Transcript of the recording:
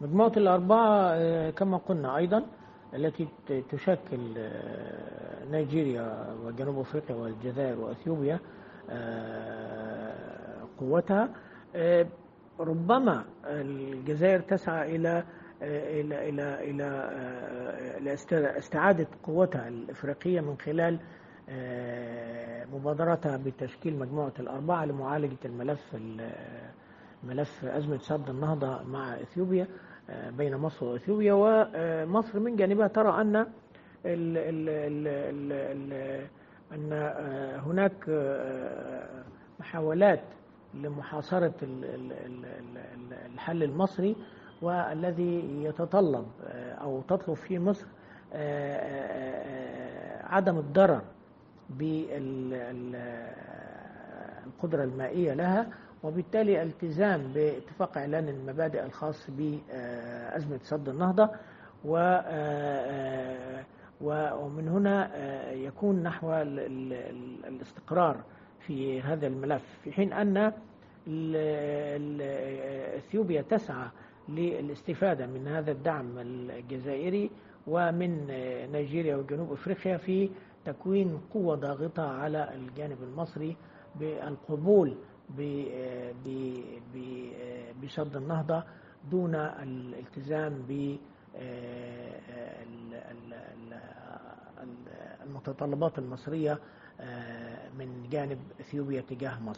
مجموعة الأربعة كما قلنا أيضا التي تشكل نيجيريا وجنوب أفريقيا والجزائر وأثيوبيا قوتها. ربما الجزائر تسعى إلى استعادة قوتها الإفريقية من خلال مبادرتها بتشكيل مجموعة الأربعة لمعالجة ملف أزمة سد النهضة مع إثيوبيا، بين مصر وإثيوبيا. ومصر من جانبها ترى أن هناك محاولات لمحاصرة الحل المصري، والذي يتطلب أو تطلب فيه مصر عدم الضرر بالقدرة المائية لها، وبالتالي التزام باتفاق إعلان المبادئ الخاص بأزمة سد النهضة. ومن هنا يكون نحو الاستقرار في هذا الملف، في حين أن إثيوبيا تسعى للاستفادة من هذا الدعم الجزائري ومن نيجيريا وجنوب أفريقيا في تكوين قوة ضاغطة على الجانب المصري بالقبول بسد النهضة دون الالتزام بالمتطلبات المصرية من جانب إثيوبيا تجاه مصر.